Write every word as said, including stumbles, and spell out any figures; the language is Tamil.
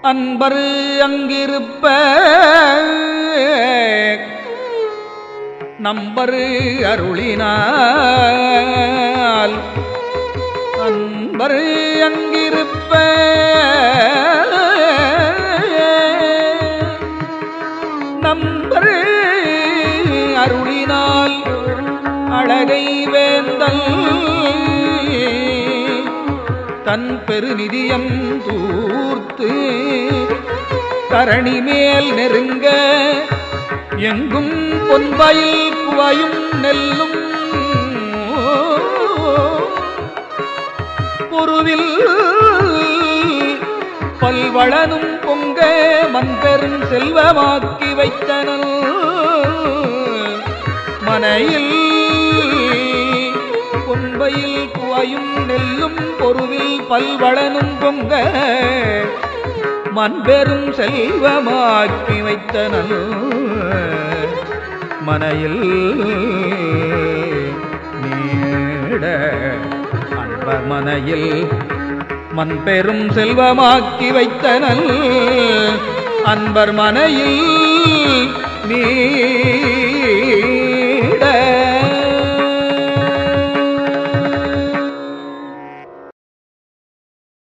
அன்பர் அங்கிருப்ப நம்பர் அருளினால் அன்பர் அங்கிருப்ப நம்பர் அருளினால் அழகை வேந்தல் தன் பெருநிதியம் தூர்த்து தரணி மேல் நெருங்க எங்கும் பொன்பயில் குவையும் நெல்லும் பொருவில் பல்வளனும் பொங்க மன்பெரும் செல்வமாக்கி வைத்தனல் மனையில் பொன்பயில் குவையும் நெல்லும் பொருவில் பல்வளனும் பொங்க மன்பெரும் செல்வமாக்கி வைத்தனல் மனையில் நீட அன்பர் மனையில் மன்பெரும் செல்வமாக்கி வைத்தனல் அன்பர் மனையில் நீ